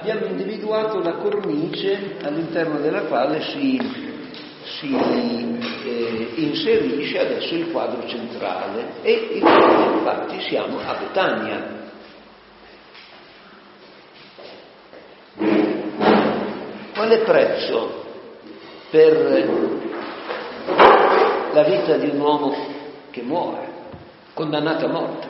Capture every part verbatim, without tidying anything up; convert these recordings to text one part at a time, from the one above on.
abbiamo individuato la cornice all'interno della quale si, si eh, inserisce adesso il quadro centrale, e infatti siamo a Betania. Quale prezzo per la vita di un uomo che muore, condannato a morte?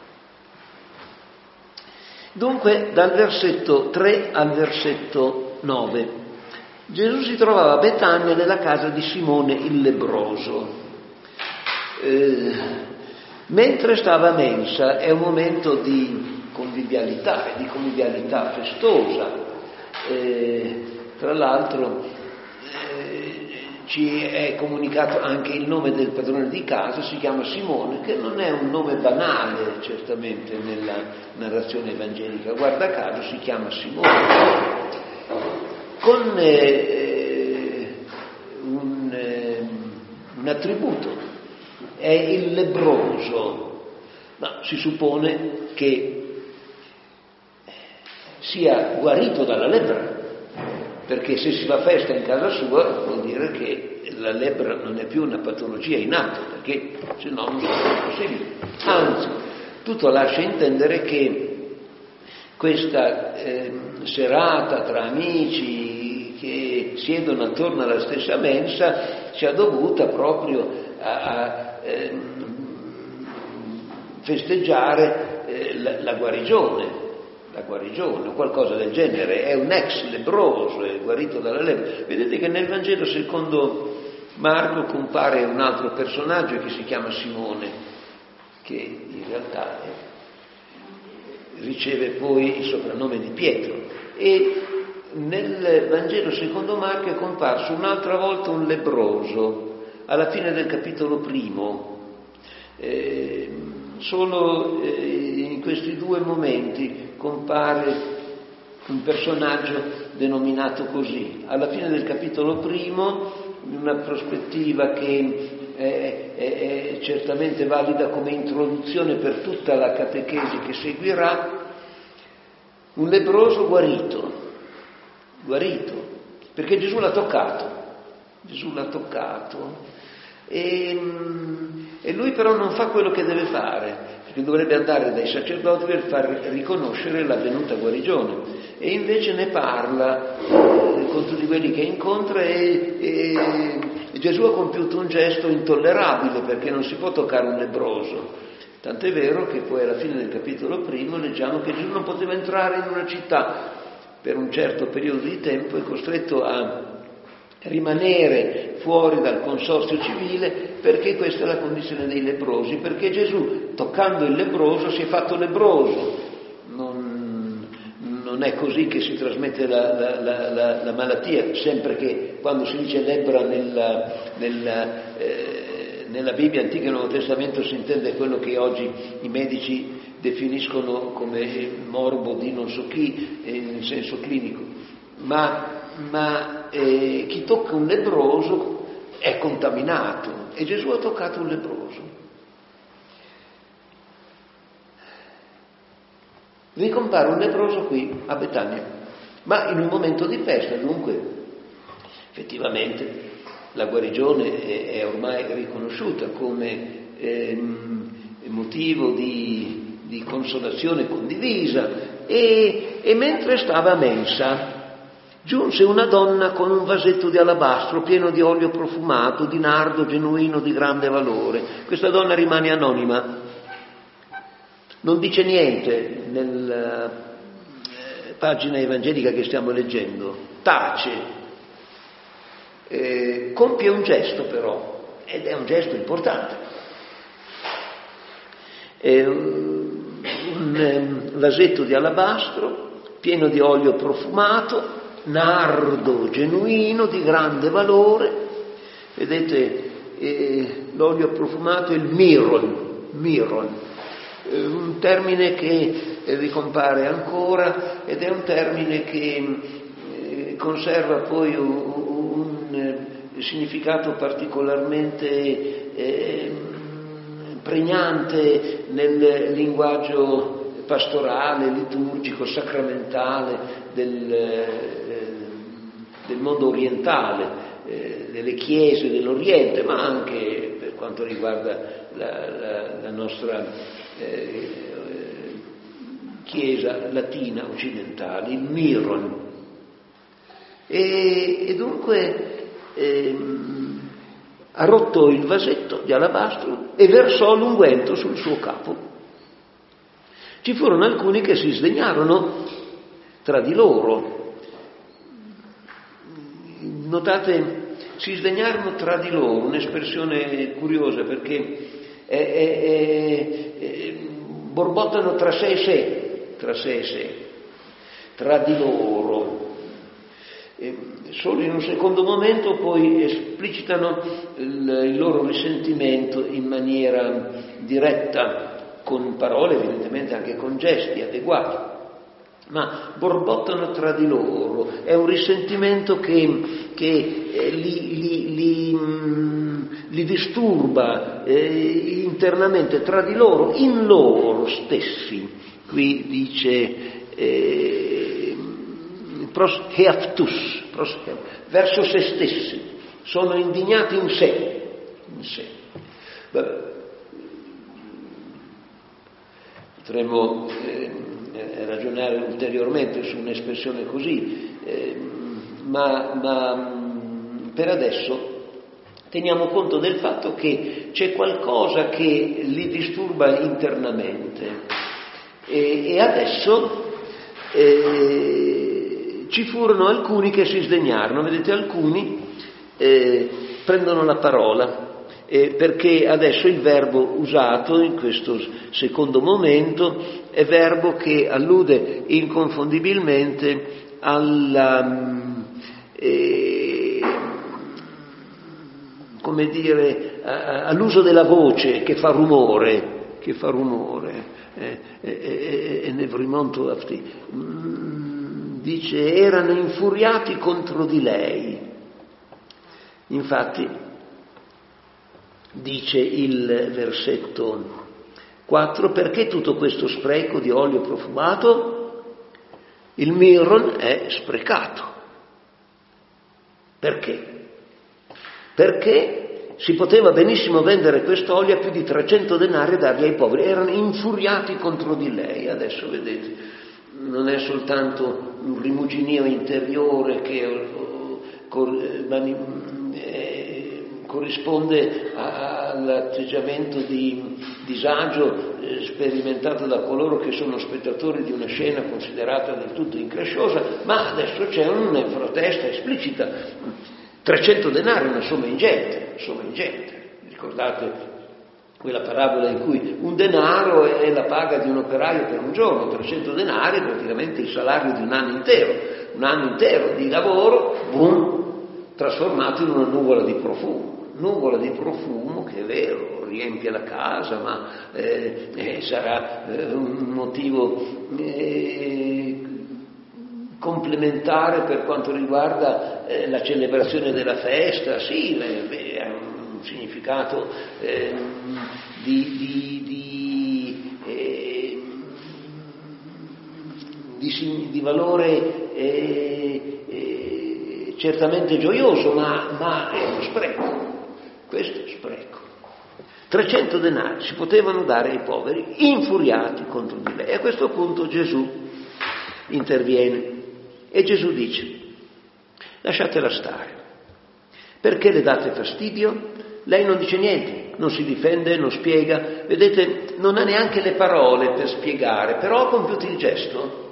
Dunque, dal versetto tre al versetto nove, Gesù si trovava a Betania nella casa di Simone il lebbroso. Eh, mentre stava a mensa, è un momento di convivialità, di convivialità festosa. Eh, tra l'altro eh, ci è comunicato anche il nome del padrone di casa, si chiama Simone, che non è un nome banale certamente nella narrazione evangelica, guarda caso si chiama Simone, con eh, un, eh, un attributo, è il lebbroso, ma si suppone che sia guarito dalla lebbra, perché se si fa festa in casa sua vuol dire che la lebbra non è più una patologia in atto, perché se no non è possibile. Anzi, tutto lascia intendere che questa eh, serata tra amici che siedono attorno alla stessa mensa sia dovuta proprio a, a eh, festeggiare eh, la, la guarigione. La guarigione o qualcosa del genere, è un ex lebbroso, è guarito dalla lebbra. Vedete che nel Vangelo secondo Marco compare un altro personaggio che si chiama Simone, che in realtà riceve poi il soprannome di Pietro, e nel Vangelo secondo Marco è comparso un'altra volta un lebbroso alla fine del capitolo primo. Eh, solo eh, in questi due momenti compare un personaggio denominato così. Alla fine del capitolo primo, in una prospettiva che è, è, è certamente valida come introduzione per tutta la catechesi che seguirà, un lebbroso guarito, guarito, perché Gesù l'ha toccato, Gesù l'ha toccato, e, e lui però non fa quello che deve fare, che dovrebbe andare dai sacerdoti per far riconoscere l'avvenuta guarigione, e invece ne parla eh, con tutti quelli che incontra, e, e, e Gesù ha compiuto un gesto intollerabile, perché non si può toccare un lebbroso, tant'è vero che poi alla fine del capitolo primo leggiamo che Gesù non poteva entrare in una città per un certo periodo di tempo, è costretto a rimanere fuori dal consorzio civile, perché questa è la condizione dei lebbrosi, perché Gesù, toccando il lebbroso, si è fatto lebbroso. Non, non è così che si trasmette la, la, la, la, la malattia, sempre che quando si dice lebbra nella, nella, eh, nella Bibbia Antica e Nuovo Testamento si intende quello che oggi i medici definiscono come morbo di non so chi, eh, in senso clinico, ma ma eh, chi tocca un lebbroso è contaminato, e Gesù ha toccato un lebbroso. Ricompare un lebbroso qui a Betania, ma in un momento di festa, dunque effettivamente la guarigione è, è ormai riconosciuta come ehm, motivo di, di consolazione condivisa, e, e mentre stava a mensa giunse una donna con un vasetto di alabastro pieno di olio profumato, di nardo genuino di grande valore. Questa donna rimane anonima, non dice niente nella eh, pagina evangelica che stiamo leggendo, tace, eh, compie un gesto però, ed è un gesto importante. È un, un, un vasetto di alabastro pieno di olio profumato, nardo genuino di grande valore. Vedete, eh, l'olio profumato è il miron, miron, eh, un termine che eh, ricompare ancora, ed è un termine che eh, conserva poi un, un eh, significato particolarmente eh, pregnante nel linguaggio pastorale, liturgico, sacramentale del, eh, del mondo orientale, eh, delle chiese dell'Oriente, ma anche per quanto riguarda la, la, la nostra eh, chiesa latina occidentale, il Miron. E, e dunque ehm, ha rotto il vasetto di alabastro e versò l'unguento sul suo capo. Ci furono alcuni che si sdegnarono tra di loro. Notate, si sdegnarono tra di loro, un'espressione curiosa perché è, è, è, è, borbottano tra sé e sé, tra sé e sé, tra di loro. E solo in un secondo momento poi esplicitano il, il loro risentimento in maniera diretta, con parole, evidentemente anche con gesti adeguati, ma borbottano tra di loro. È un risentimento che, che eh, li, li, li, mh, li disturba eh, internamente tra di loro, in loro stessi. Qui dice eh, pros heaftus, pros, verso se stessi, sono indignati in sé, in sé. Vabbè. Potremmo eh, ragionare ulteriormente su un'espressione così, eh, ma, ma per adesso teniamo conto del fatto che c'è qualcosa che li disturba internamente e, e adesso eh, ci furono alcuni che si sdegnarono, vedete, alcuni eh, prendono la parola. Eh, perché adesso il verbo usato in questo secondo momento è verbo che allude inconfondibilmente alla, eh, come dire, all'uso della voce che fa rumore, che fa rumore. Eh, eh, eh, Nevrimonto Afti dice: erano infuriati contro di lei. Infatti, dice il versetto quattro, perché tutto questo spreco di olio profumato? Il mirron è sprecato. Perché? Perché si poteva benissimo vendere quest'olio a più di trecento denari e darli ai poveri. Erano infuriati contro di lei. Adesso vedete, non è soltanto un rimuginio interiore che corrisponde all'atteggiamento di disagio eh, sperimentato da coloro che sono spettatori di una scena considerata del tutto incresciosa, ma adesso c'è una protesta esplicita. trecento denari è una somma ingente, una somma ingente. Ricordate quella parabola in cui un denaro è la paga di un operaio per un giorno, trecento denari è praticamente il salario di un anno intero, un anno intero di lavoro, boom, trasformato in una nuvola di profumo. Nuvola di profumo che è vero, riempie la casa, ma eh, eh, sarà eh, un motivo eh, complementare per quanto riguarda eh, la celebrazione della festa, sì, eh, ha un significato eh, di, di, di, eh, di, di valore eh, eh, certamente gioioso, ma, ma è uno spreco. Questo è spreco. trecento denari si potevano dare ai poveri, infuriati contro di lei. E a questo punto Gesù interviene e Gesù dice: lasciatela stare. Perché le date fastidio? Lei non dice niente, non si difende, non spiega. Vedete, non ha neanche le parole per spiegare, però ha compiuto il gesto.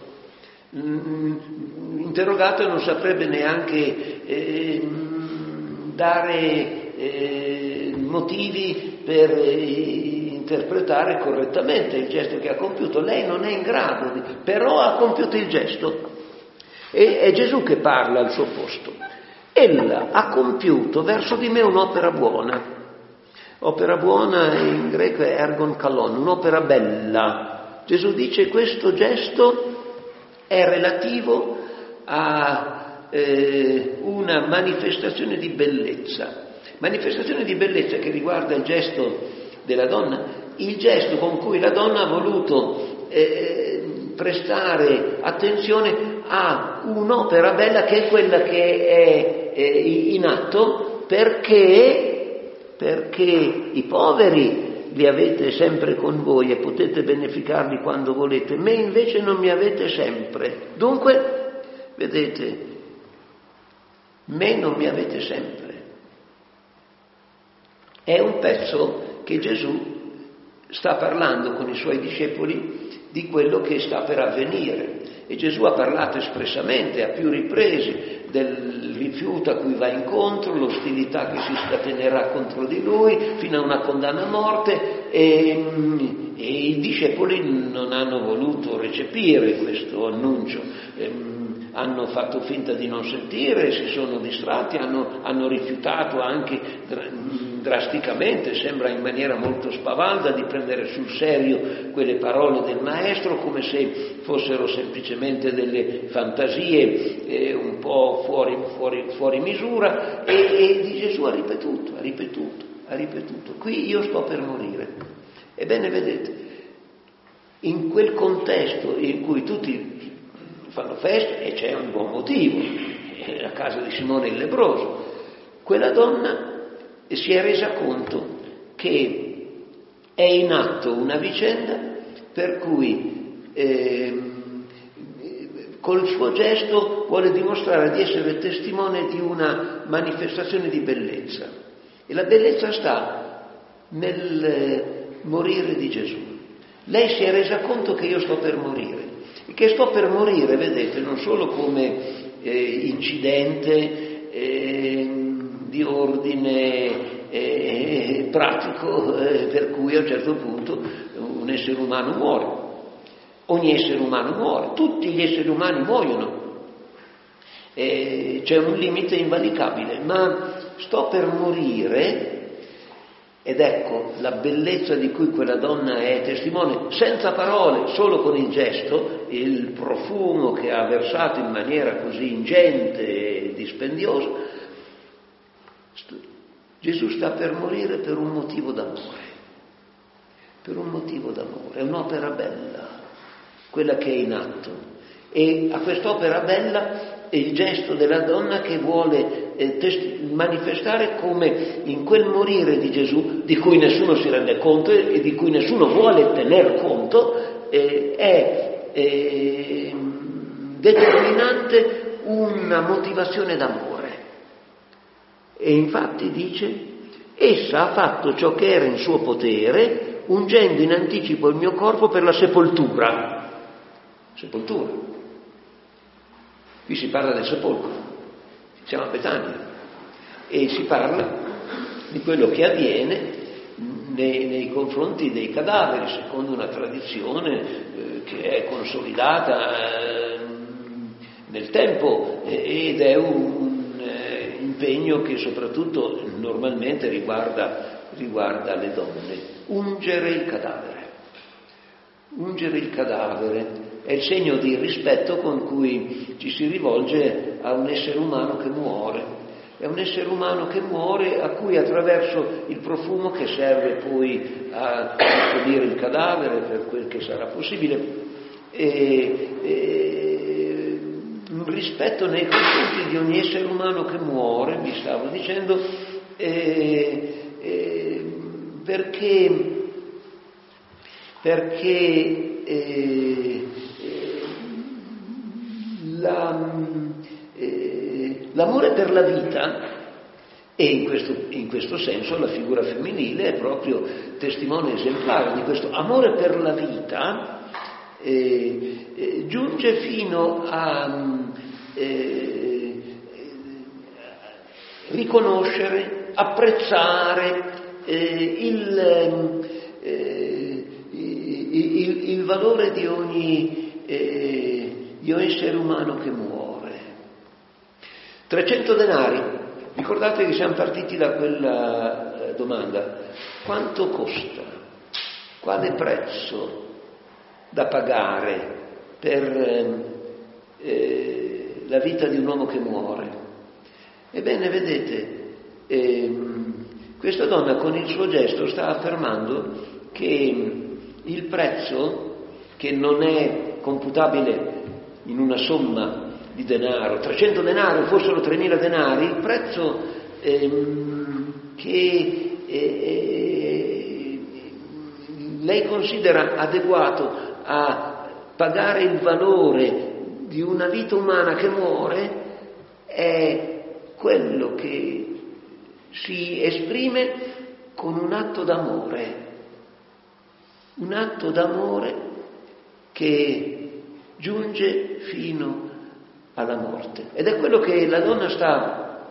Interrogato non saprebbe neanche eh, dare Eh, motivi per eh, interpretare correttamente il gesto che ha compiuto. Lei non è in grado di, però ha compiuto il gesto e è Gesù che parla al suo posto. Ella ha compiuto verso di me un'opera buona. Opera buona in greco è ergon kalon, un'opera bella. Gesù dice: questo gesto è relativo a eh, una manifestazione di bellezza. Manifestazione di bellezza che riguarda il gesto della donna, il gesto con cui la donna ha voluto eh, prestare attenzione a un'opera bella che è quella che è, è in atto, perché, perché i poveri li avete sempre con voi e potete beneficarli quando volete, me invece non mi avete sempre. Dunque, vedete, me non mi avete sempre. È un pezzo che Gesù sta parlando con i suoi discepoli di quello che sta per avvenire. E Gesù ha parlato espressamente a più riprese del rifiuto a cui va incontro, l'ostilità che si scatenerà contro di lui, fino a una condanna a morte, e, e i discepoli non hanno voluto recepire questo annuncio. E, hanno fatto finta di non sentire, si sono distratti, hanno, hanno rifiutato anche dr- drasticamente, sembra in maniera molto spavalda, di prendere sul serio quelle parole del Maestro, come se fossero semplicemente delle fantasie eh, un po' fuori, fuori, fuori misura, e, e di Gesù ha ripetuto, ha ripetuto, ha ripetuto, qui io sto per morire. Ebbene, vedete, in quel contesto in cui tutti fanno festa, e c'è un buon motivo, è a casa di Simone il lebbroso, quella donna si è resa conto che è in atto una vicenda per cui eh, col suo gesto vuole dimostrare di essere testimone di una manifestazione di bellezza, e la bellezza sta nel morire di Gesù. Lei si è resa conto che io sto per morire, e che sto per morire, vedete, non solo come eh, incidente eh, di ordine eh, pratico, eh, per cui a un certo punto un essere umano muore. Ogni essere umano muore, tutti gli esseri umani muoiono. Eh, c'è un limite invalicabile, ma sto per morire. Ed ecco la bellezza di cui quella donna è testimone, senza parole, solo con il gesto, il profumo che ha versato in maniera così ingente e dispendiosa. Gesù sta per morire per un motivo d'amore, per un motivo d'amore, è un'opera bella, quella che è in atto. E a quest'opera bella è il gesto della donna che vuole eh, testi- manifestare come in quel morire di Gesù, di cui nessuno si rende conto e di cui nessuno vuole tener conto, eh, è eh, determinante una motivazione d'amore. E infatti dice: essa ha fatto ciò che era in suo potere, ungendo in anticipo il mio corpo per la sepoltura. Sepoltura. Qui si parla del sepolcro, siamo a Betania, e si parla di quello che avviene nei, nei confronti dei cadaveri, secondo una tradizione eh, che è consolidata eh, nel tempo, eh, ed è un eh, impegno che soprattutto normalmente riguarda, riguarda le donne. Ungere il cadavere. Ungere il cadavere è il segno di rispetto con cui ci si rivolge a un essere umano che muore. È un essere umano che muore, a cui attraverso il profumo che serve poi a pulire il cadavere per quel che sarà possibile, e, e, un rispetto nei confronti di ogni essere umano che muore, vi stavo dicendo, e, e, perché perché eh, La, eh, l'amore per la vita, e in questo, in questo senso la figura femminile è proprio testimone esemplare di questo amore per la vita, eh, eh, giunge fino a eh, riconoscere, apprezzare eh, il, eh, il, il valore di ogni eh, di un essere umano che muore. trecento denari, ricordate che siamo partiti da quella domanda: quanto costa? Quale prezzo da pagare per eh, la vita di un uomo che muore? Ebbene, vedete, eh, questa donna con il suo gesto sta affermando che il prezzo che non è computabile in una somma di denaro, trecento denari fossero tremila denari, il prezzo ehm, che eh, lei considera adeguato a pagare il valore di una vita umana che muore è quello che si esprime con un atto d'amore, un atto d'amore che giunge fino alla morte. Ed è quello che la donna sta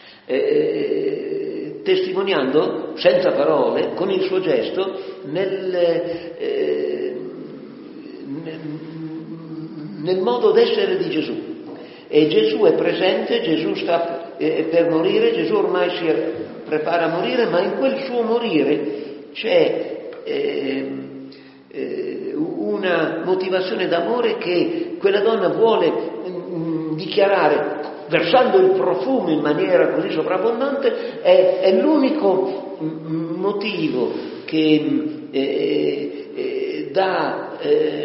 eh, testimoniando, senza parole, con il suo gesto, nel, eh, nel, nel modo d'essere di Gesù. E Gesù è presente, Gesù sta eh, per morire, Gesù ormai si prepara a morire, ma in quel suo morire c'è eh, eh, una motivazione d'amore che quella donna vuole mh, dichiarare, versando il profumo in maniera così sovrabbondante. È, è l'unico mh, motivo che eh, eh, dà eh,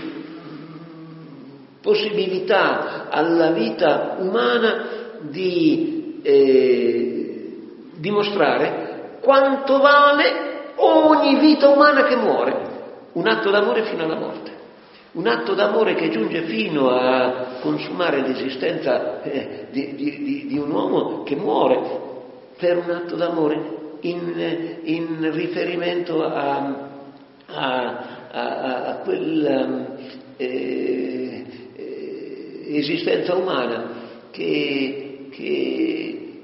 possibilità alla vita umana di eh, dimostrare quanto vale ogni vita umana che muore. Un atto d'amore fino alla morte, un atto d'amore che giunge fino a consumare l'esistenza eh, di, di, di un uomo che muore per un atto d'amore in, in riferimento a, a, a, a quella eh, esistenza umana che, che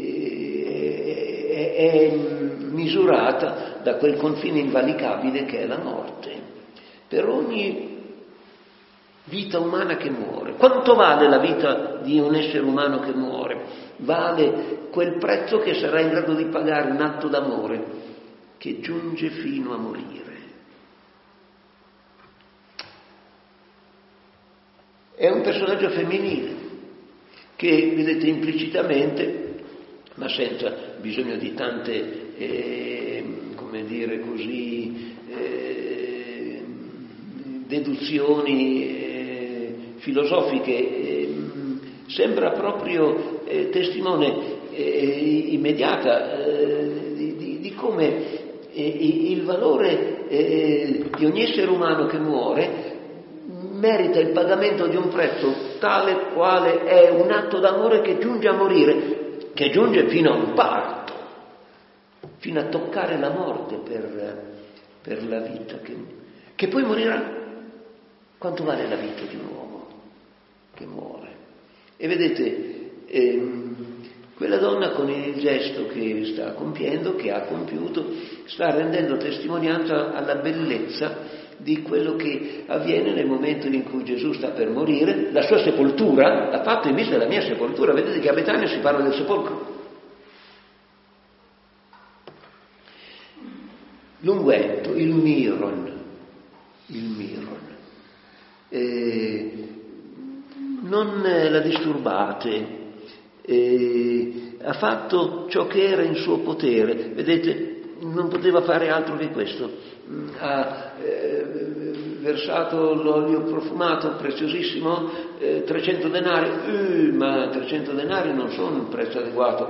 è, è misurata da quel confine invalicabile che è la morte. Per ogni vita umana che muore, quanto vale la vita di un essere umano che muore? Vale quel prezzo che sarà in grado di pagare un atto d'amore che giunge fino a morire. È un personaggio femminile che, vedete, implicitamente, ma senza bisogno di tante, eh, come dire così, eh, deduzioni eh, filosofiche, eh, sembra proprio eh, testimone eh, immediata eh, di, di, di come eh, il valore eh, di ogni essere umano che muore merita il pagamento di un prezzo tale quale è un atto d'amore che giunge a morire, che giunge fino a un parto, fino a toccare la morte per, per la vita, che, che poi morirà. Quanto vale la vita di un uomo che muore? E vedete, ehm, quella donna con il gesto che sta compiendo, che ha compiuto, sta rendendo testimonianza alla bellezza di quello che avviene nel momento in cui Gesù sta per morire. La sua sepoltura l'ha fatto in vista della mia sepoltura. Vedete che a Betania si parla del sepolcro. L'unguento, il miron, il miron. Eh, non la disturbate, eh, ha fatto ciò che era in suo potere. Vedete, non poteva fare altro che questo. Ha eh, versato l'olio profumato preziosissimo, eh, trecento denari, uh, ma trecento denari non sono un prezzo adeguato.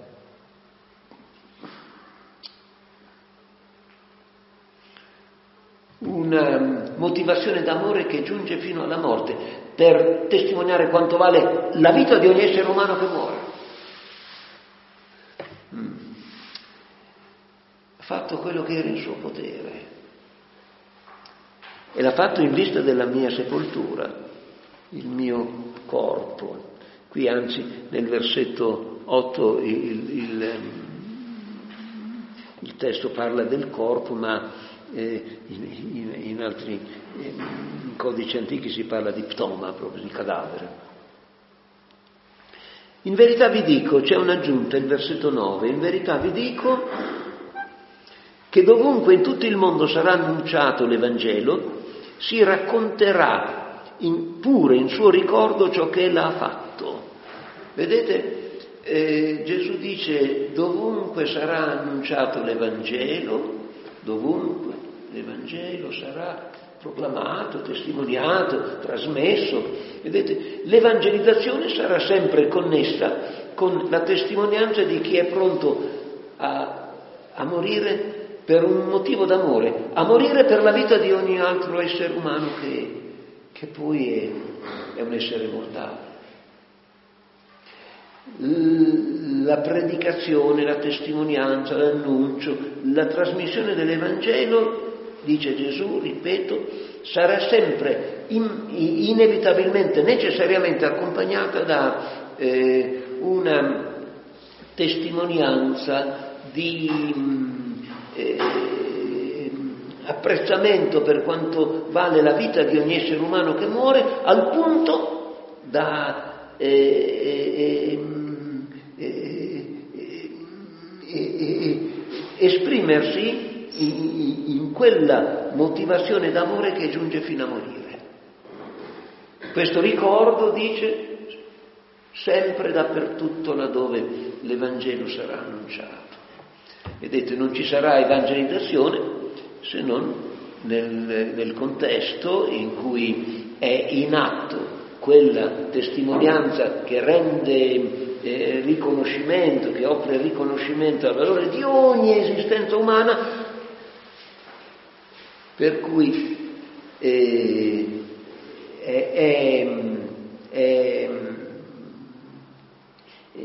Una motivazione d'amore che giunge fino alla morte per testimoniare quanto vale la vita di ogni essere umano che muore. Mm. Ha fatto quello che era in suo potere e l'ha fatto in vista della mia sepoltura, il mio corpo. Qui anzi nel versetto otto il, il, il testo parla del corpo, ma eh, in, in, in altri eh, in codici antichi si parla di ptoma, proprio di cadavere. In verità vi dico, c'è un'aggiunta, il versetto nove, in verità vi dico che dovunque in tutto il mondo sarà annunciato l'Evangelo, si racconterà in, pure in suo ricordo ciò che ella ha fatto. Vedete, eh, Gesù dice dovunque sarà annunciato l'Evangelo, dovunque l'Evangelo sarà proclamato, testimoniato, trasmesso. Vedete, l'evangelizzazione sarà sempre connessa con la testimonianza di chi è pronto a, a morire per un motivo d'amore, a morire per la vita di ogni altro essere umano che, che poi è, è un essere mortale. La predicazione, la testimonianza, l'annuncio, la trasmissione dell'Evangelo, dice Gesù, ripeto, sarà sempre in, inevitabilmente, necessariamente accompagnata da eh, una testimonianza di eh, apprezzamento per quanto vale la vita di ogni essere umano che muore, al punto da eh, eh, eh, eh, esprimersi in, in quella motivazione d'amore che giunge fino a morire. Questo ricordo, dice, sempre dappertutto laddove l'Evangelo sarà annunciato. Vedete, non ci sarà evangelizzazione se non nel, nel contesto in cui è in atto quella testimonianza che rende eh, riconoscimento, che offre riconoscimento al valore di ogni esistenza umana, per cui eh, è, è, è, è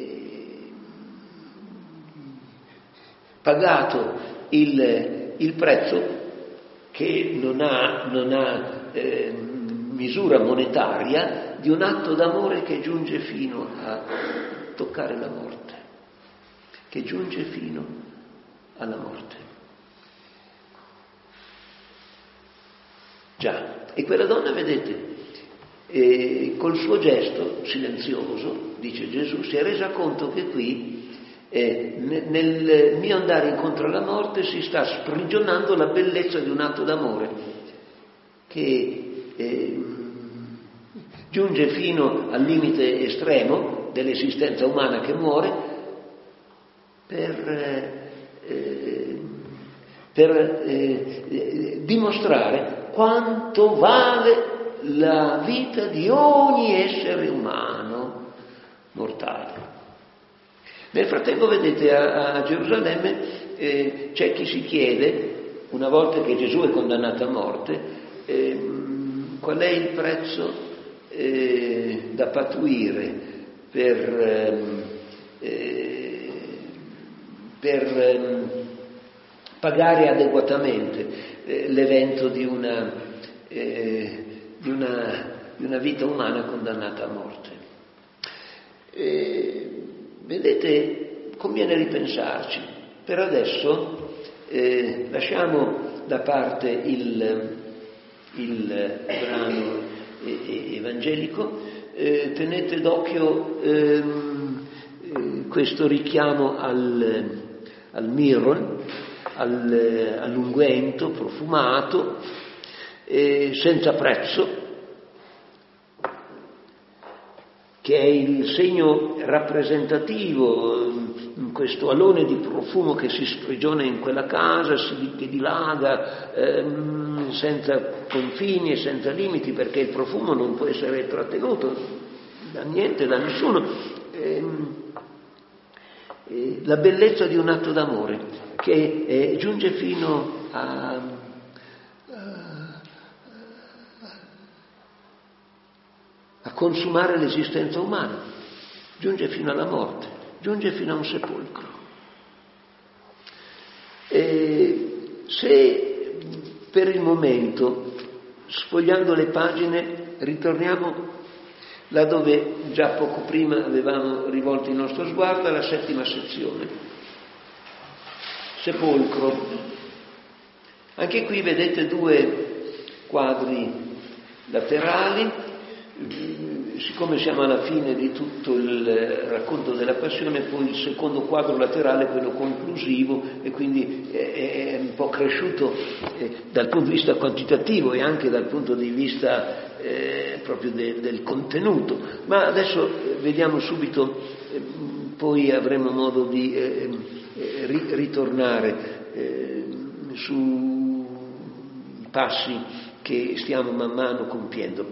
pagato il, il prezzo che non ha, non ha eh, misura monetaria di un atto d'amore che giunge fino a toccare la morte, che giunge fino alla morte. Già, e quella donna, vedete, eh, col suo gesto silenzioso, dice Gesù, si è resa conto che qui eh, nel mio andare incontro alla morte si sta sprigionando la bellezza di un atto d'amore che eh, giunge fino al limite estremo dell'esistenza umana che muore per, eh, per eh, dimostrare quanto vale la vita di ogni essere umano mortale. Nel frattempo, vedete, a, a Gerusalemme eh, c'è chi si chiede, una volta che Gesù è condannato a morte, eh, qual è il prezzo eh, da patuire per, eh, per eh, pagare adeguatamente eh, l'evento di una, eh, di, una, di una vita umana condannata a morte. Eh, vedete, conviene ripensarci. Per adesso eh, lasciamo da parte il, il brano eh, evangelico, eh, tenete d'occhio eh, eh, questo richiamo al, al mirron, al, all'unguento profumato, eh, senza prezzo, che è il segno rappresentativo, questo alone di profumo che si sprigiona in quella casa, che dilaga ehm, senza confini e senza limiti, perché il profumo non può essere trattenuto da niente, da nessuno. Ehm, eh, la bellezza di un atto d'amore che eh, giunge fino a a consumare l'esistenza umana, giunge fino alla morte, giunge fino a un sepolcro. E se per il momento, sfogliando le pagine, ritorniamo là dove già poco prima avevamo rivolto il nostro sguardo, alla settima sezione, sepolcro. Anche qui vedete due quadri laterali. Siccome siamo alla fine di tutto il racconto della passione, poi il secondo quadro laterale, quello conclusivo, e quindi è un po' cresciuto eh, dal punto di vista quantitativo e anche dal punto di vista eh, proprio de, del contenuto. Ma adesso eh, vediamo subito, eh, poi avremo modo di eh, eh, ri, ritornare eh, sui passi che stiamo man mano compiendo.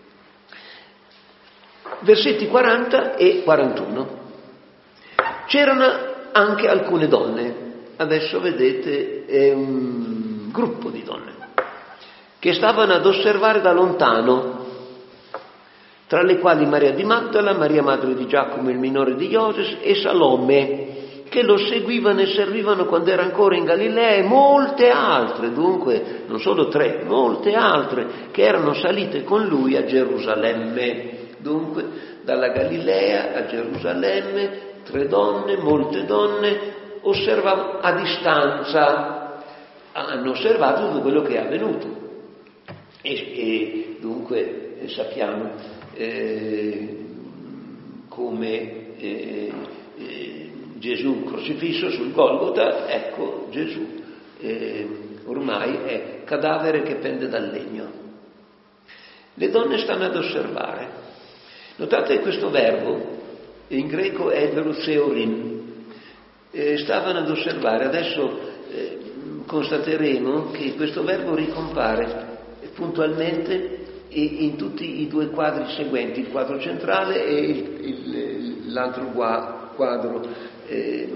Versetti quaranta e quarantuno. C'erano anche alcune donne, adesso vedete è un gruppo di donne, che stavano ad osservare da lontano, tra le quali Maria di Magdala, Maria madre di Giacomo il minore di Ioses e Salome, che lo seguivano e servivano quando era ancora in Galilea, e molte altre, dunque non solo tre, molte altre che erano salite con lui a Gerusalemme. Dunque dalla Galilea a Gerusalemme, tre donne, molte donne, osservavano a distanza, hanno osservato tutto quello che è avvenuto. E, e dunque eh, sappiamo eh, come eh, eh, Gesù crocifisso sul Golgota, ecco Gesù eh, ormai è cadavere che pende dal legno. Le donne stanno ad osservare. Notate questo verbo, in greco è veruseorin, eh, stavano ad osservare. Adesso eh, constateremo che questo verbo ricompare puntualmente in tutti i due quadri seguenti, il quadro centrale e il, il, l'altro quadro eh,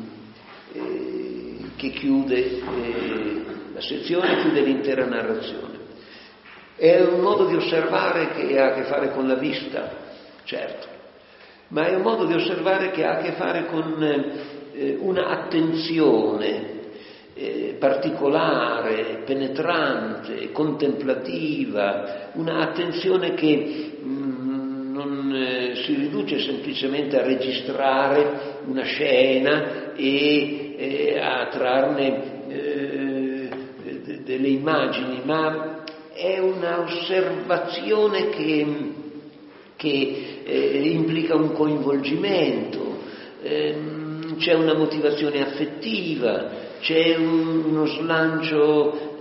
eh, che chiude eh, la sezione, chiude l'intera narrazione. È un modo di osservare che ha a che fare con la vista, certo, ma è un modo di osservare che ha a che fare con eh, una attenzione eh, particolare, penetrante, contemplativa, una attenzione che mh, non eh, si riduce semplicemente a registrare una scena e eh, a trarne eh, de- delle immagini, ma è una osservazione che, che eh, implica un coinvolgimento, ehm, c'è una motivazione affettiva, c'è un, uno slancio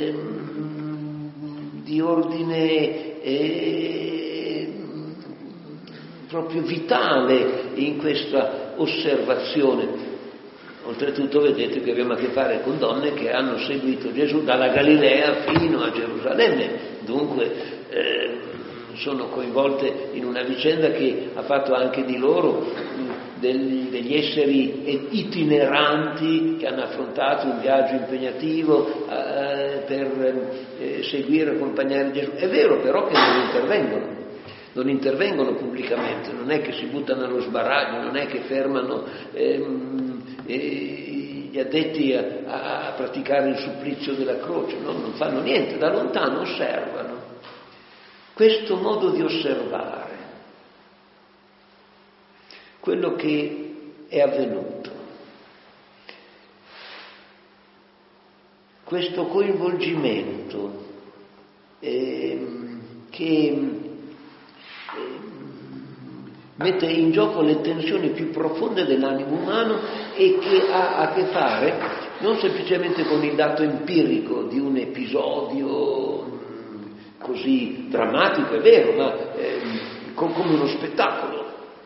ehm, di ordine eh, proprio vitale in questa osservazione. Oltretutto vedete che abbiamo a che fare con donne che hanno seguito Gesù dalla Galilea fino a Gerusalemme, dunque eh, sono coinvolte in una vicenda che ha fatto anche di loro degli, degli esseri itineranti che hanno affrontato un viaggio impegnativo eh, per eh, seguire e accompagnare Gesù. È vero però che non intervengono, non intervengono pubblicamente, non è che si buttano allo sbaraglio, non è che fermano ehm, e gli addetti a, a praticare il supplizio della croce, no? Non fanno niente, da lontano osservano. Questo modo di osservare quello che è avvenuto, questo coinvolgimento eh, che eh, mette in gioco le tensioni più profonde dell'animo umano e che ha a che fare non semplicemente con il dato empirico di un episodio così drammatico, è vero, ma eh, con, come uno spettacolo.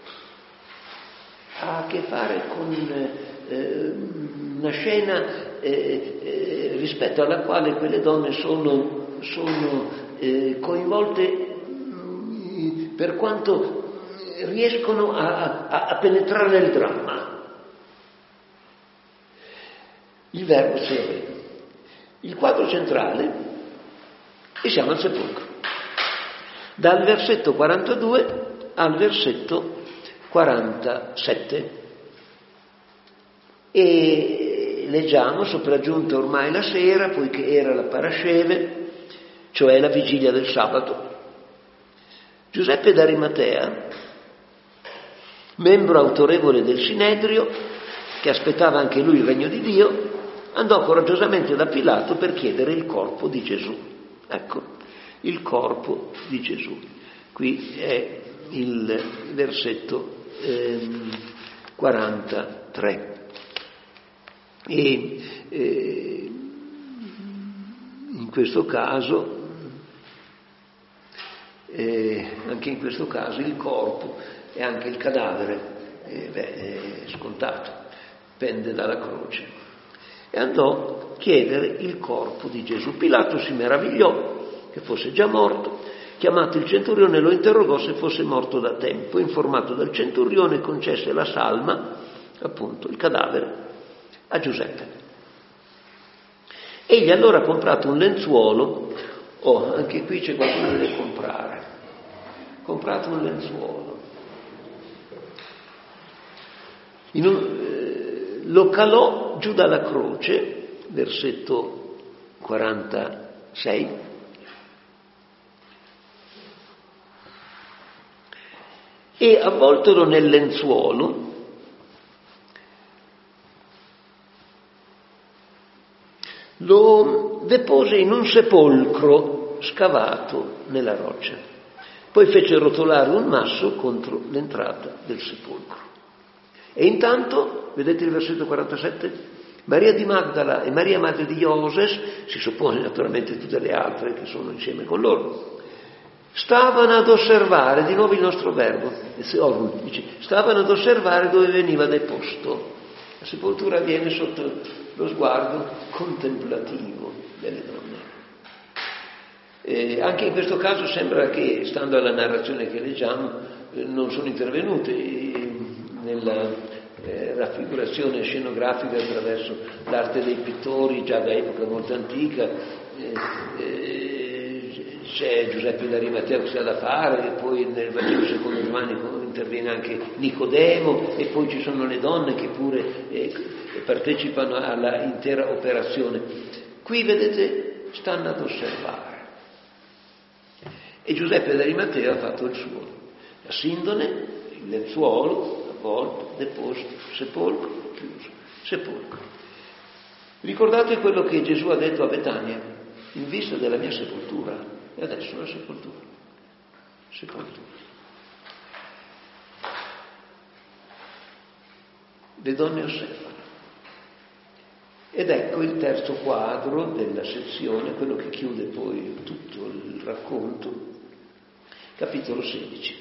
Ha a che fare con eh, una scena eh, eh, rispetto alla quale quelle donne sono, sono eh, coinvolte mh, per quanto riescono a, a, a penetrare nel dramma. Il verbo segue. Il quadro centrale e siamo al sepolcro. Dal versetto quarantadue al versetto quarantasette. E leggiamo, sopraggiunta ormai la sera, poiché era la parasceve, cioè la vigilia del sabato, Giuseppe d'Arimatea, membro autorevole del Sinedrio, che aspettava anche lui il regno di Dio, andò coraggiosamente da Pilato per chiedere il corpo di Gesù. Ecco, il corpo di Gesù. Qui è il versetto ehm, quarantatré. E eh, in questo caso, eh, anche in questo caso, il corpo e anche il cadavere eh, beh, è scontato, pende dalla croce. E andò a chiedere il corpo di Gesù. Pilato si meravigliò che fosse già morto. Chiamato il centurione lo interrogò se fosse morto da tempo. Informato dal centurione concesse la salma, appunto il cadavere, a Giuseppe. Egli allora ha comprato un lenzuolo, oh, anche qui c'è qualcuno da comprare, comprato un lenzuolo, In un, eh, lo calò giù dalla croce, versetto quarantasei, e avvoltolo nel lenzuolo lo depose in un sepolcro scavato nella roccia. Poi fece rotolare un masso contro l'entrata del sepolcro. E intanto, vedete il versetto quarantasette? Maria di Magdala e Maria madre di Ioses, si suppone naturalmente tutte le altre che sono insieme con loro, stavano ad osservare, di nuovo il nostro verbo, dice, stavano ad osservare dove veniva deposto. La sepoltura avviene sotto lo sguardo contemplativo delle donne. Eh, anche in questo caso sembra che, stando alla narrazione che leggiamo, eh, non sono intervenute eh, nella eh, raffigurazione scenografica attraverso l'arte dei pittori già da epoca molto antica. Eh, eh, c'è Giuseppe d'Arimatea che si ha da fare, e poi nel Vangelo secondo Giovanni interviene anche Nicodemo, e poi ci sono le donne che pure eh, partecipano alla intera operazione. Qui vedete, stanno ad osservare. E Giuseppe d'Arimatea ha fatto il suo. La sindone, il lenzuolo, avvolto, deposto, sepolcro, chiuso, sepolcro. Ricordate quello che Gesù ha detto a Betania: in vista della mia sepoltura. E adesso la sepoltura. Sepoltura. Le donne osservano. Ed ecco il terzo quadro della sezione, quello che chiude poi tutto il racconto, capitolo sedici.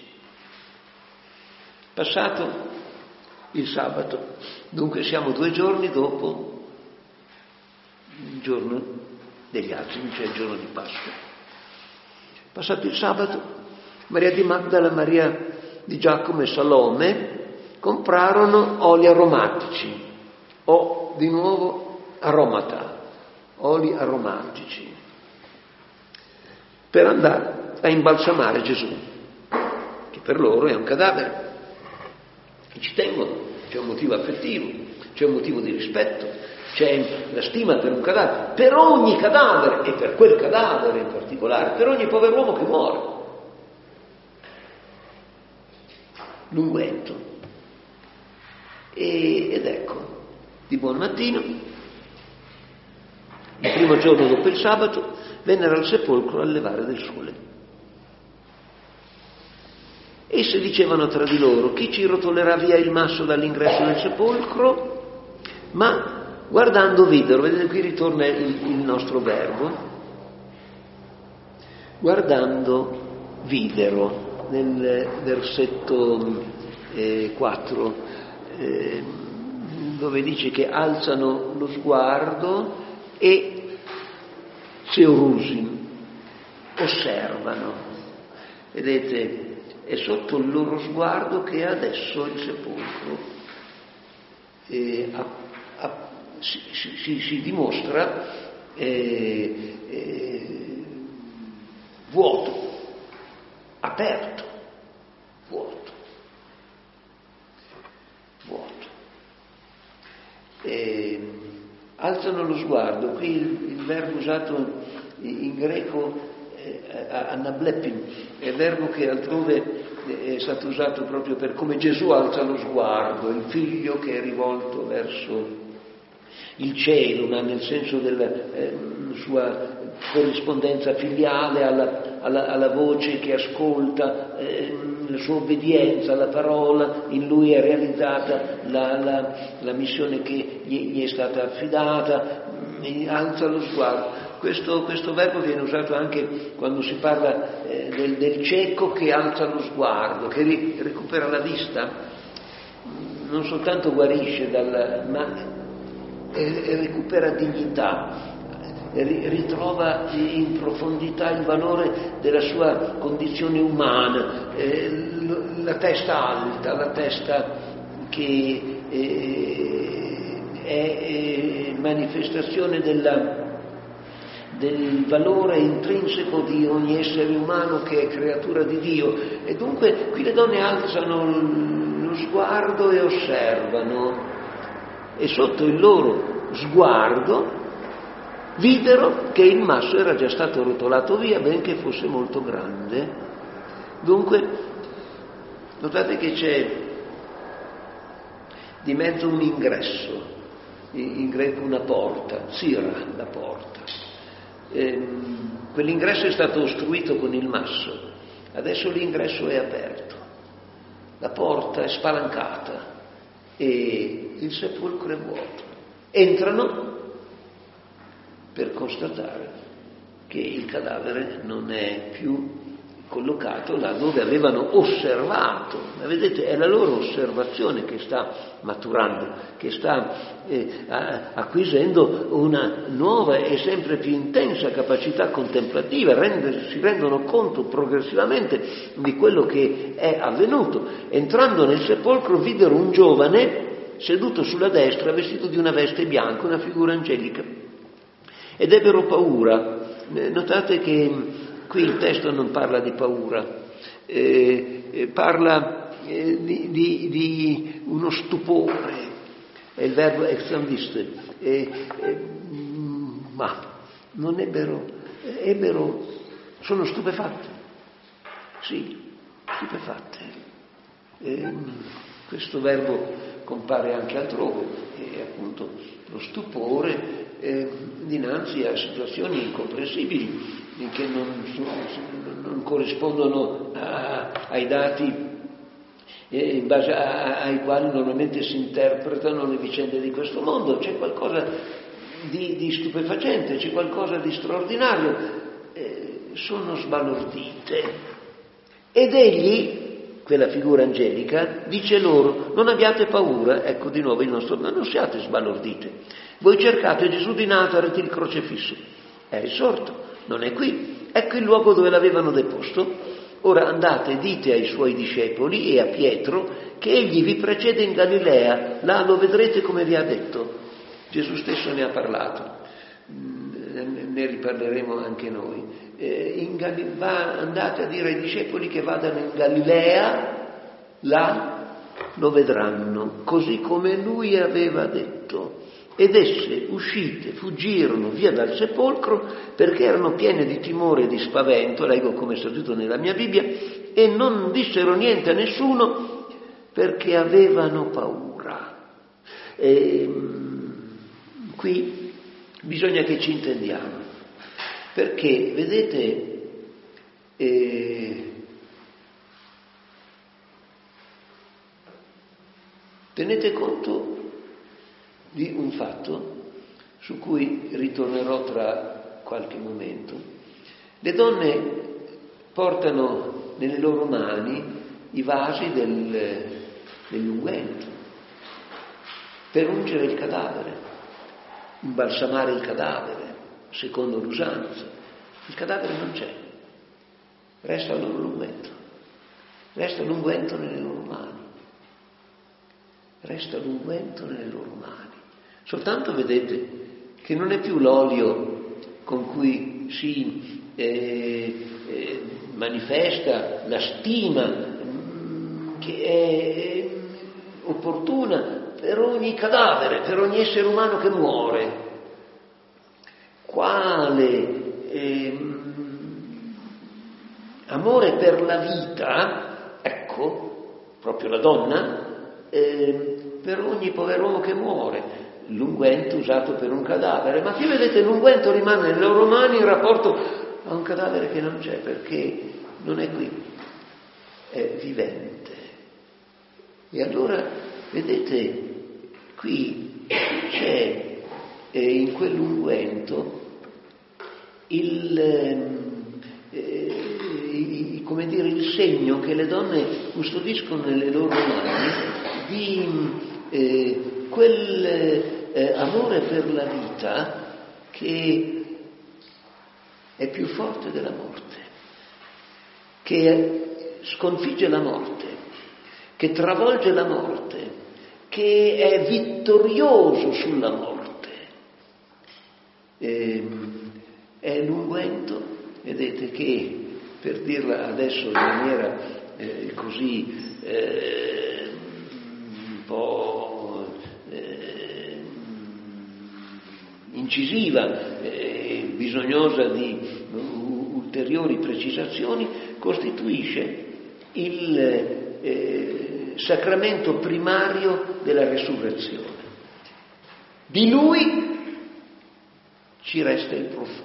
Passato il sabato, dunque siamo due giorni dopo il giorno degli Azimi, cioè il giorno di Pasqua. Passato il sabato, Maria di Magdala, Maria di Giacomo e Salome comprarono oli aromatici, o di nuovo aromata, oli aromatici, per andare a imbalsamare Gesù, che per loro è un cadavere. E ci tengono, c'è un motivo affettivo, c'è un motivo di rispetto, c'è la stima per un cadavere, per ogni cadavere, e per quel cadavere in particolare, per ogni pover'uomo che muore. L'unguento. E, ed ecco, di buon mattino, il primo giorno dopo il sabato, vennero al sepolcro al levare del sole. Esse dicevano tra di loro: chi ci rotolerà via il masso dall'ingresso del sepolcro? Ma guardando videro, vedete qui ritorna il, il nostro verbo, guardando videro, nel versetto eh, quattro, eh, dove dice che alzano lo sguardo e seurusin, osservano. Vedete, è sotto il loro sguardo che adesso il sepolcro eh, ha, ha, si, si, si dimostra eh, eh, vuoto, aperto, vuoto, vuoto. Eh, alzano lo sguardo, qui il, il verbo usato in greco anablepin, è il verbo che altrove è stato usato proprio per come Gesù alza lo sguardo, il figlio che è rivolto verso il cielo, ma nel senso della eh, sua corrispondenza filiale alla, alla, alla voce che ascolta, eh, la sua obbedienza alla parola, in lui è realizzata la, la, la missione che gli, gli è stata affidata, alza lo sguardo. Questo, questo verbo viene usato anche quando si parla eh, del, del cieco che alza lo sguardo, che ri, recupera la vista, non soltanto guarisce, dal, ma eh, recupera dignità. ritrova in profondità il valore della sua condizione umana, eh, la testa alta, la testa che eh, è manifestazione della del valore intrinseco di ogni essere umano che è creatura di Dio. E dunque qui le donne alzano lo sguardo e osservano, e sotto il loro sguardo videro che il masso era già stato rotolato via, benché fosse molto grande. Dunque notate che c'è di mezzo un ingresso, in greco una porta, zira, la porta. Eh, quell'ingresso è stato ostruito con il masso, adesso l'ingresso è aperto, la porta è spalancata e il sepolcro è vuoto. Entrano per constatare che il cadavere non è più collocato là dove avevano osservato. Ma vedete, è la loro osservazione che sta maturando, che sta eh, acquisendo una nuova e sempre più intensa capacità contemplativa. Rende, si rendono conto progressivamente di quello che è avvenuto. Entrando nel sepolcro videro un giovane seduto sulla destra, vestito di una veste bianca, una figura angelica, ed ebbero paura. Notate che qui il testo non parla di paura, eh, eh, parla eh, di, di, di uno stupore, è il verbo exandiste, eh, eh, ma non ebbero, ebbero, sono stupefatte, sì, stupefatte. Eh, questo verbo compare anche altrove, e appunto lo stupore eh, dinanzi a situazioni incomprensibili che non, non corrispondono a, ai dati eh, in base a, ai quali normalmente si interpretano le vicende di questo mondo. C'è qualcosa di, di stupefacente, c'è qualcosa di straordinario, eh, sono sbalordite. Ed egli, quella figura angelica, dice loro: non abbiate paura, ecco di nuovo il nostro, non siate sbalordite, voi cercate Gesù di Nazaret, il crocefisso, è risorto. Non è qui, ecco il luogo dove l'avevano deposto. Ora andate e dite ai suoi discepoli e a Pietro che egli vi precede in Galilea, là lo vedrete come vi ha detto. Gesù stesso ne ha parlato, ne riparleremo anche noi. In Gal- va, andate a dire ai discepoli che vadano in Galilea, là lo vedranno, così come lui aveva detto. Ed esse, uscite, fuggirono via dal sepolcro perché erano piene di timore e di spavento, leggo come è scritto nella mia Bibbia, e non dissero niente a nessuno perché avevano paura. E, qui bisogna che ci intendiamo, perché vedete, eh, tenete conto di un fatto su cui ritornerò tra qualche momento. Le donne portano nelle loro mani i vasi del, dell'unguento per ungere il cadavere, imbalsamare il cadavere, secondo l'usanza. Il cadavere non c'è, resta loro l'unguento, resta l'unguento nelle loro mani, resta l'unguento nelle loro mani. Soltanto vedete che non è più l'olio con cui si eh, eh, manifesta la stima mh, che è opportuna per ogni cadavere, per ogni essere umano che muore. Quale eh, amore per la vita, ecco, proprio la donna, eh, per ogni pover'uomo che muore. L'unguento usato per un cadavere, ma qui vedete l'unguento rimane nelle loro mani in rapporto a un cadavere che non c'è, perché non è qui, è vivente. E allora vedete qui c'è eh, in quell'unguento il, eh, come dire, il segno che le donne custodiscono nelle loro mani di eh, quel eh, amore per la vita che è più forte della morte, che sconfigge la morte, che travolge la morte, che è vittorioso sulla morte. E, è l'unguento, vedete, che, per dirla adesso in maniera eh, così eh, un po' eh, incisiva, eh, bisognosa di uh, ulteriori precisazioni, costituisce il eh, sacramento primario della resurrezione. Di lui ci resta il profumo,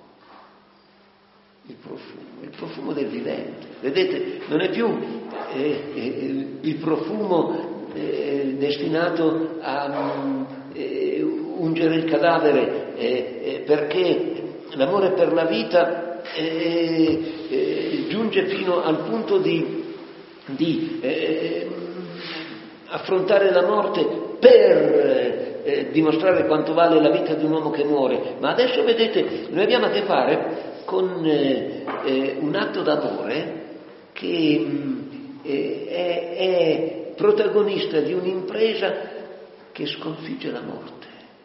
il profumo, il profumo del vivente. Vedete, non è più eh, eh, il profumo eh, destinato a eh, ungere il cadavere, eh, eh, perché l'amore per la vita eh, eh, giunge fino al punto di, di eh, affrontare la morte per eh, dimostrare quanto vale la vita di un uomo che muore. Ma adesso, vedete, noi abbiamo a che fare con eh, eh, un atto d'amore che eh, è, è protagonista di un'impresa che sconfigge la morte.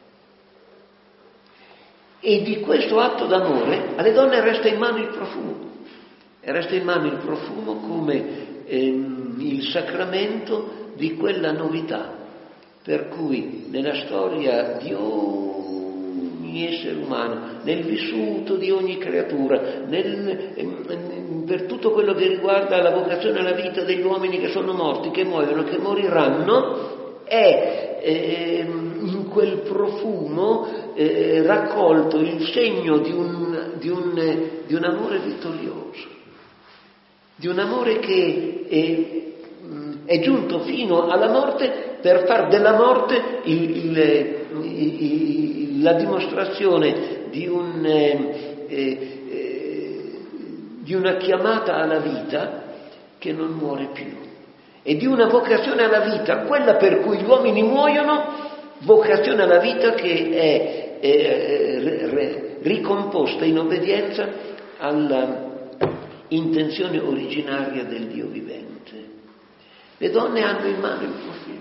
E di questo atto d'amore alle donne resta in mano il profumo, e resta in mano il profumo come ehm, il sacramento di quella novità per cui nella storia di ogni essere umano, nel vissuto di ogni creatura, nel, ehm, per tutto quello che riguarda la vocazione alla vita degli uomini che sono morti, che muoiono, che moriranno, è ehm, in quel profumo eh, raccolto il segno di un, di, un, di un amore vittorioso, di un amore che è, è giunto fino alla morte per far della morte il, il, il, la dimostrazione di, un, eh, eh, di una chiamata alla vita che non muore più, e di una vocazione alla vita, quella per cui gli uomini muoiono, vocazione alla vita che è, è, è ricomposta in obbedienza alla intenzione originaria del Dio vivente. Le donne hanno in mano il profumo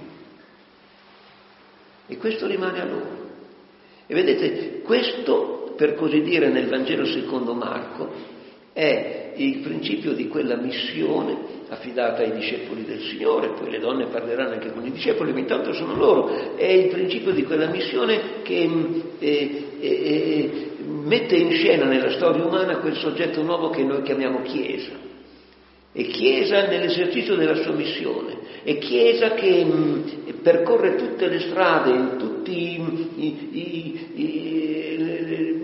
e questo rimane a loro. E vedete, questo, per così dire, nel Vangelo secondo Marco è il principio di quella missione affidata ai discepoli del Signore. Poi le donne parleranno anche con i discepoli, ma intanto sono loro. È il principio di quella missione che eh, eh, mette in scena nella storia umana quel soggetto nuovo che noi chiamiamo Chiesa. E Chiesa nell'esercizio della sua missione, e Chiesa che mh, percorre tutte le strade, tutti i, i, i, i, le,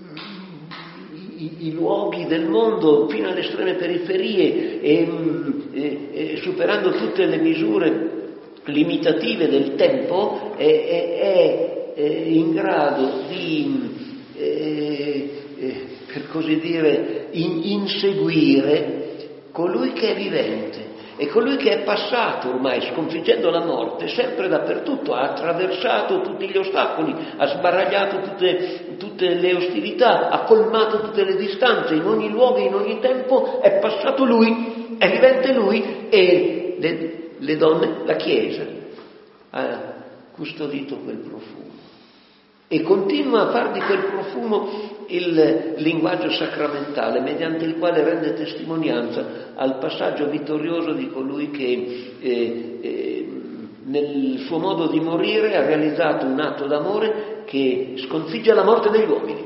i, i luoghi del mondo fino alle estreme periferie, e, e, e superando tutte le misure limitative del tempo, è, è, è in grado di, eh, eh, per così dire, in, inseguire colui che è vivente e colui che è passato ormai, sconfiggendo la morte, sempre dappertutto, ha attraversato tutti gli ostacoli, ha sbaragliato tutte, tutte le ostilità, ha colmato tutte le distanze, in ogni luogo e in ogni tempo è passato lui, è vivente lui, e le, le donne, la Chiesa, ha custodito quel profumo. E continua a far di quel profumo il linguaggio sacramentale, mediante il quale rende testimonianza al passaggio vittorioso di colui che eh, eh, nel suo modo di morire ha realizzato un atto d'amore che sconfigge la morte degli uomini,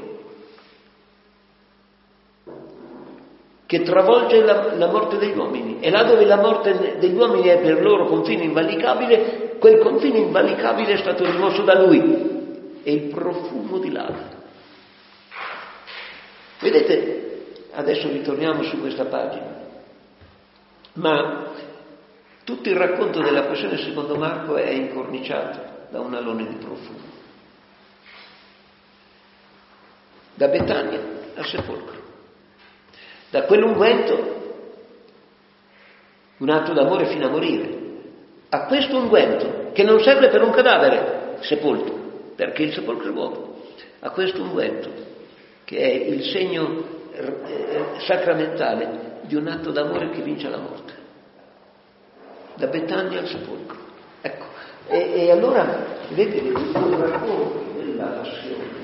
che travolge la, la morte degli uomini, e là dove la morte degli uomini è per loro confine invalicabile, quel confine invalicabile è stato rimosso da lui. E il profumo di lava. Vedete, adesso ritorniamo su questa pagina, ma tutto il racconto della passione secondo Marco è incorniciato da un alone di profumo. Da Betania al sepolcro, da quell'unguento, un atto d'amore fino a morire, a questo unguento che non serve per un cadavere sepolto, perché il sepolcro è vuoto, a questo unguento che è il segno eh, sacramentale di un atto d'amore che vince la morte, da Betania al sepolcro. Ecco, e, e allora vedete che il racconto della passione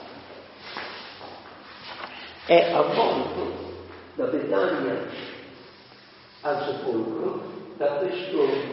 è avvolto da Betania al sepolcro da questo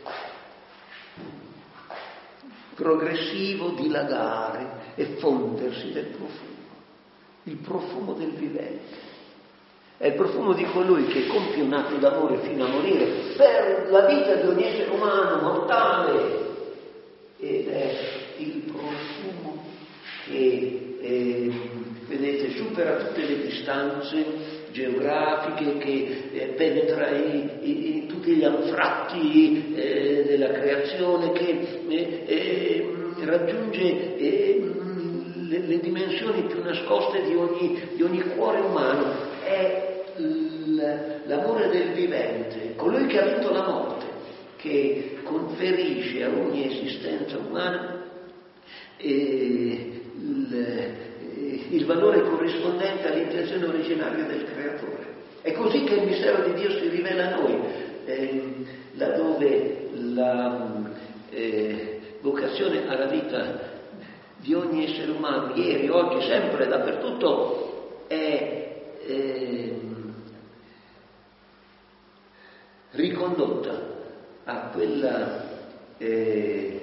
progressivo dilagare e fondersi del profumo, il profumo del vivente. È il profumo di colui che compie un atto d'amore fino a morire per la vita di ogni essere umano mortale, ed è il profumo che, eh, vedete, supera tutte le distanze geografiche, che eh, penetra in tutti gli anfratti eh, della creazione, che eh, eh, raggiunge eh, le, le dimensioni più nascoste di ogni, di ogni cuore umano. È l'amore del vivente, colui che ha vinto la morte, che conferisce a ogni esistenza umana eh, il, il valore corrispondente all'intenzione originaria del Creatore. È così che il mistero di Dio si rivela a noi, eh, laddove la eh, vocazione alla vita di ogni essere umano, ieri, oggi, sempre, dappertutto, è eh, ricondotta a quella eh,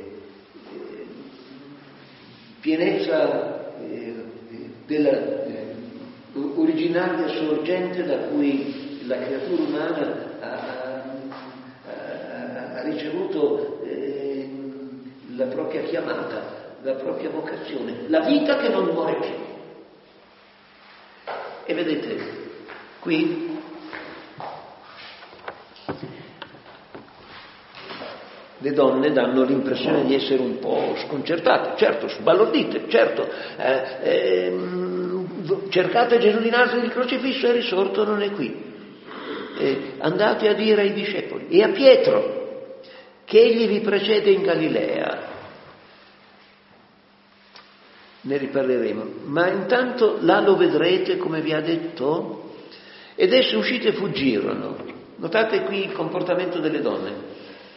pienezza eh, della eh, originaria sorgente da cui la creatura umana ha, ha, ha ricevuto eh, la propria chiamata, la propria vocazione, la vita che non muore più. E vedete, qui le donne danno l'impressione di essere un po' sconcertate, certo, sbalordite, certo, eh, eh, cercate Gesù di Nazaret, il crocifisso è risorto, non è qui. Eh, andate a dire ai discepoli e a Pietro che egli vi precede in Galilea. Ne riparleremo, ma intanto là lo vedrete come vi ha detto. Ed esse uscite fuggirono. Notate qui il comportamento delle donne.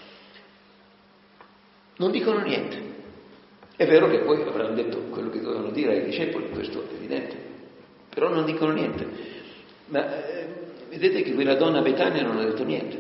Non dicono niente. È vero che poi avranno detto quello che dovevano dire ai discepoli, questo è evidente, però non dicono niente. Ma eh, vedete che quella donna a Betania non ha detto niente.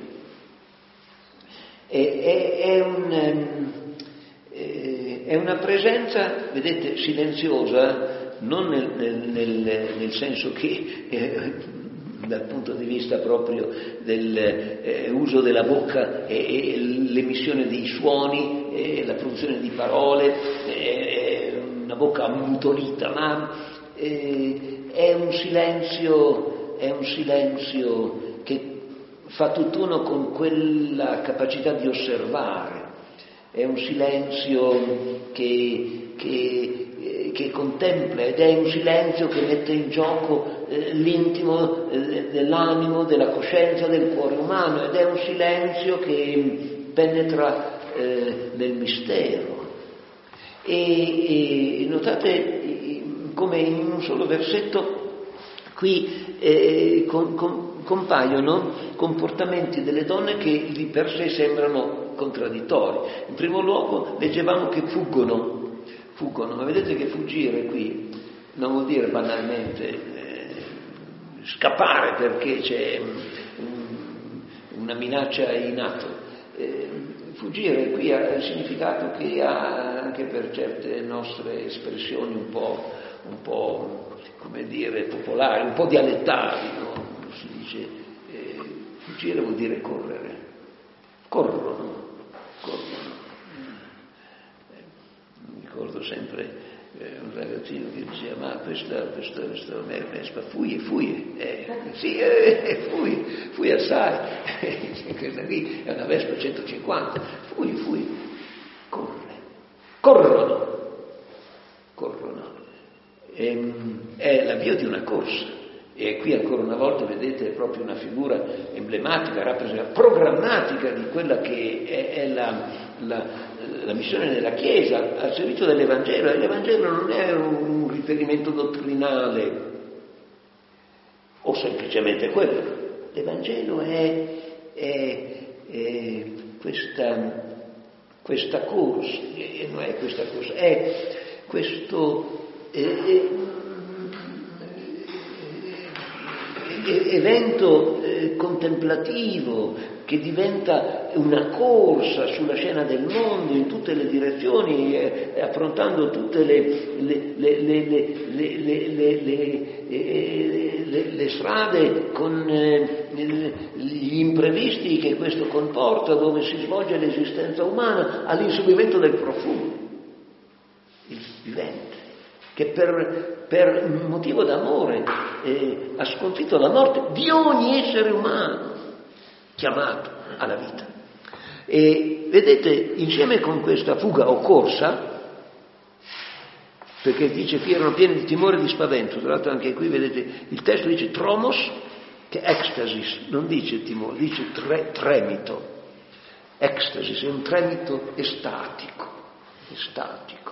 È, è, è, un, eh, è una presenza, vedete, silenziosa, non nel, nel, nel, nel senso che eh, dal punto di vista proprio dell'uso eh, della bocca e, e l'emissione dei suoni, e la produzione di parole, e una bocca ammutolita, ma eh, è un silenzio, è un silenzio che fa tutt'uno con quella capacità di osservare, è un silenzio che, che, che contempla, ed è un silenzio che mette in gioco eh, l'intimo eh, dell'animo, della coscienza, del cuore umano, ed è un silenzio che penetra eh, nel mistero. E, e notate come in un solo versetto qui eh, con, con, compaiono comportamenti delle donne che di per sé sembrano contraddittori. In primo luogo leggevamo che fuggono, fuggono, ma vedete che fuggire qui non vuol dire banalmente eh, scappare perché c'è um, una minaccia in atto. Eh, fuggire qui ha il significato che ha anche per certe nostre espressioni un po', un po' come dire, popolari, un po' dialettali, no? Si dice eh, fuggire vuol dire correre, corrono, corrono. Eh, mi ricordo sempre eh, un ragazzino che diceva: ma questa, questa, questa Vespa fuie, fuie, eh, sì, eh, fuie, fuie assai, questa lì è una Vespa centocinquanta, fuie, fuie, corre, corrono, corrono. E, è l'avvio di una corsa. E qui ancora una volta vedete è proprio una figura emblematica, rappresentativa, programmatica di quella che è, è la, la, la missione della Chiesa al servizio dell'Evangelo. E l'Evangelo non è un riferimento dottrinale, o semplicemente quello. L'Evangelo è, è, è questa, questa corsa, e non è questa corsa, è questo è, è, è, evento eh, contemplativo che diventa una corsa sulla scena del mondo in tutte le direzioni, eh, affrontando tutte le, le, le, le, le, le, le, le, le, le strade con eh, gli imprevisti che questo comporta, dove si svolge l'esistenza umana, all'inseguimento del profumo, il vivente, che per, per motivo d'amore eh, ha sconfitto la morte di ogni essere umano chiamato alla vita. E vedete, insieme con questa fuga o corsa, perché dice che erano pieni di timore e di spavento, tra l'altro anche qui vedete il testo dice tromos, che è ecstasis, non dice timore, dice tre, tremito. Ecstasis è un tremito estatico, estatico.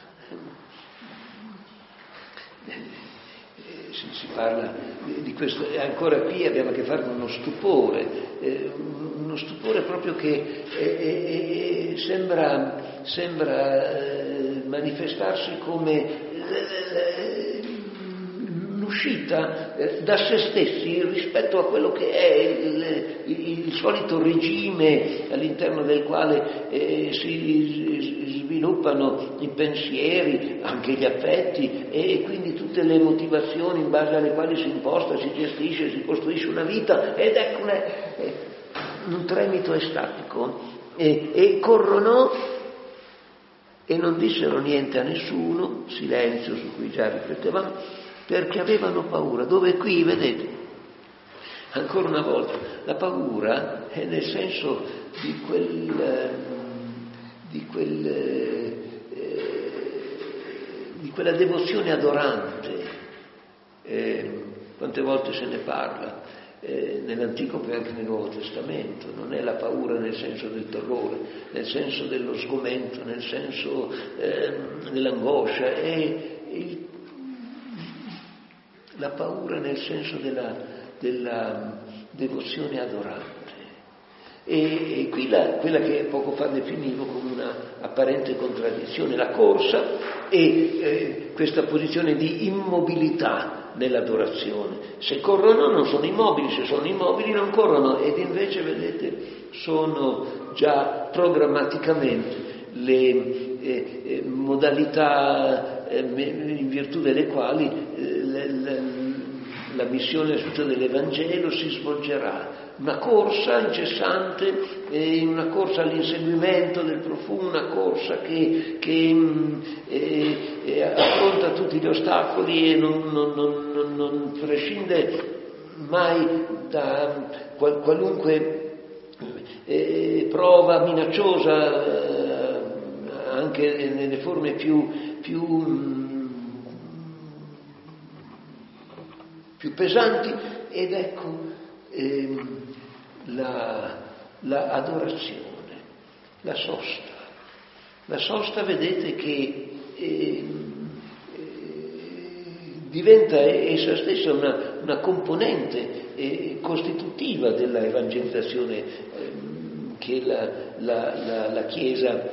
Si parla di questo, e ancora qui abbiamo a che fare con uno stupore, eh, uno stupore proprio che eh, eh, sembra, sembra eh, manifestarsi come eh, l'uscita eh, da se stessi rispetto a quello che è il, il, il solito regime all'interno del quale eh, si sviluppano i pensieri, anche gli affetti e quindi tutte le motivazioni in base alle quali si imposta, si gestisce, si costruisce una vita, ed ecco una, eh, un tremito estatico. E, e corrono e non dissero niente a nessuno, silenzio su cui già riflettevamo, perché avevano paura. Dove qui, vedete, ancora una volta, la paura è nel senso di quel... di quel eh, di quella devozione adorante. Eh, quante volte se ne parla eh, nell'Antico e anche nel Nuovo Testamento. Non è la paura nel senso del terrore, nel senso dello sgomento, nel senso eh, dell'angoscia, è il, la paura nel senso della, della devozione adorante. E, e qui la, quella che poco fa definivo come una apparente contraddizione, la corsa e eh, questa posizione di immobilità nell'adorazione. Se corrono non sono immobili, se sono immobili non corrono, ed invece vedete sono già programmaticamente le eh, eh, modalità eh, in virtù delle quali eh, le, le, la missione assoluta dell'Evangelo si svolgerà. Una corsa incessante, eh, una corsa all'inseguimento del profumo, una corsa che, che eh, eh, affronta tutti gli ostacoli e non, non, non, non prescinde mai da qual, qualunque eh, prova minacciosa, eh, anche nelle forme più, più, più pesanti, ed ecco eh, La, la adorazione, la sosta. La sosta, vedete che eh, eh, diventa essa stessa una, una componente eh, costitutiva della evangelizzazione eh, che la, la, la, la Chiesa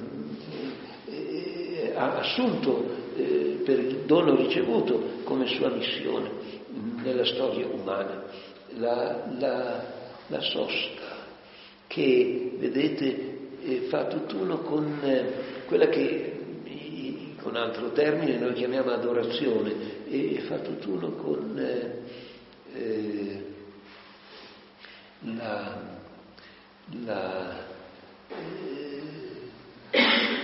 eh, ha assunto eh, per il dono ricevuto come sua missione nella storia umana. La, la, la sosta che, vedete, eh, fa tutt'uno con eh, quella che eh, con altro termine noi chiamiamo adorazione, e fa tutt'uno con eh, eh, la, la eh,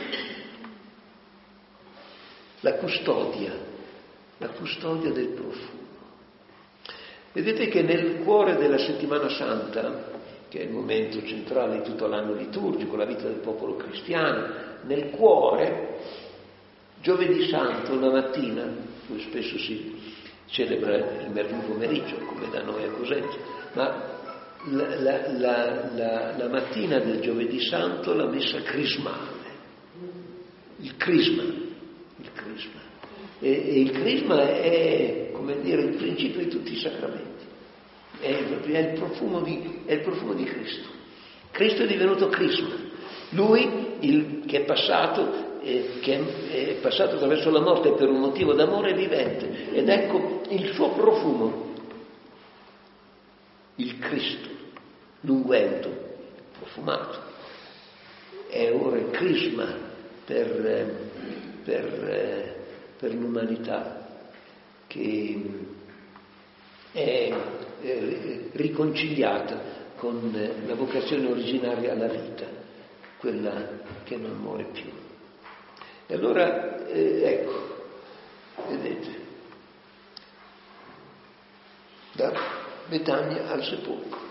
la custodia, la custodia del profumo. Vedete che nel cuore della Settimana Santa, che è il momento centrale di tutto l'anno liturgico, la vita del popolo cristiano, nel cuore, giovedì santo, la mattina, dove spesso si celebra il mercoledì pomeriggio, come da noi a Cosenza, ma la, la, la, la, la mattina del giovedì santo la messa crismale, il crisma, il crisma. E, e il crisma è come dire, il principio di tutti i sacramenti. È, è, il profumo di, è il profumo di Cristo. Cristo è divenuto crisma. Lui, il, che è passato, eh, che è, è passato attraverso la morte per un motivo d'amore, è vivente. Ed ecco il suo profumo, il Cristo, l'unguento profumato, è ora il crisma per, per, per l'umanità che è, è riconciliata con la vocazione originaria alla vita, quella che non muore più. E allora, eh, ecco, vedete, da Betania al sepolcro.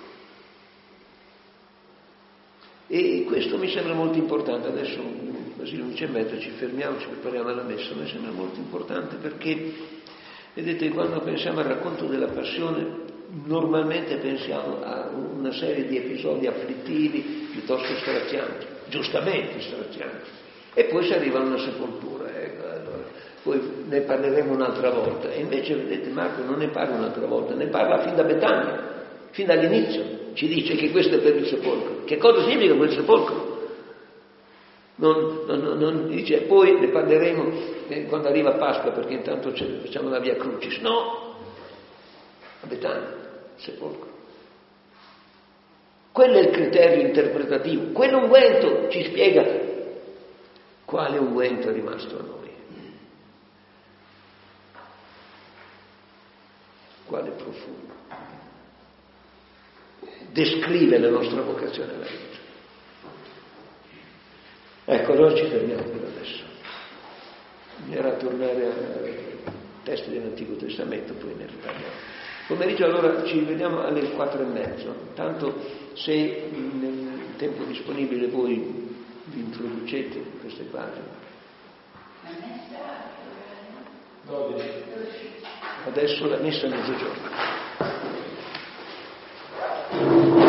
E questo mi sembra molto importante. Adesso, quasi undici e mezza, ci fermiamo, ci prepariamo alla messa. Mi sembra molto importante perché, vedete, quando pensiamo al racconto della passione, normalmente pensiamo a una serie di episodi afflittivi piuttosto strazianti, giustamente strazianti, e poi si arriva a una sepoltura, ecco, allora, poi ne parleremo un'altra volta. E invece, vedete, Marco non ne parla un'altra volta, ne parla fin da Betania, fin dall'inizio, ci dice che questo è per il sepolcro. Che cosa significa quel sepolcro? Non, non, non dice, poi ne parleremo eh, quando arriva Pasqua, perché intanto facciamo la Via Crucis. No! A Betania, sepolcro. Quello è il criterio interpretativo. Quell'unguento ci spiega quale unguento è rimasto a noi. Quale profumo. Descrive la nostra vocazione alla vita. Ecco, allora ci fermiamo per adesso. Bisognerà tornare al testo dell'Antico Testamento, poi ne riparliamo. Pomeriggio allora ci vediamo alle quattro e mezzo. Tanto se nel tempo disponibile voi vi introducete queste pagine. Adesso la messa a mezzogiorno.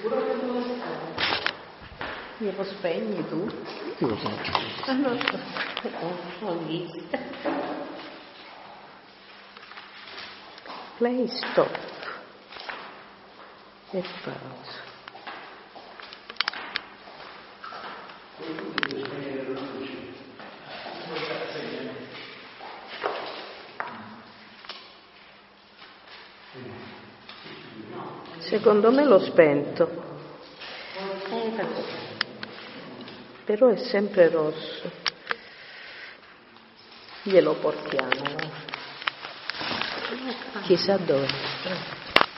Glielo spegni tu? Io lo faccio. Ah, no, no, ho visto. Play stop. E pausa. Secondo me l'ho spento. Però è sempre rosso. Glielo portiamo, va. Chissà dove.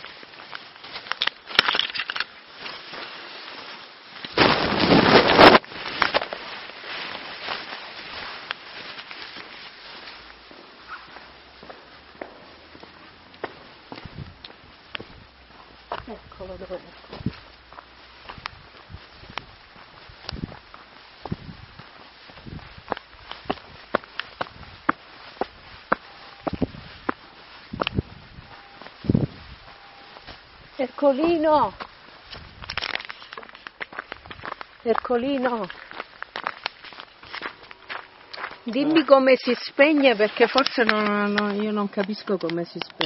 Eccolo dove è. Ercolino, Ercolino, dimmi come si spegne perché forse non, non, io non capisco come si spegne.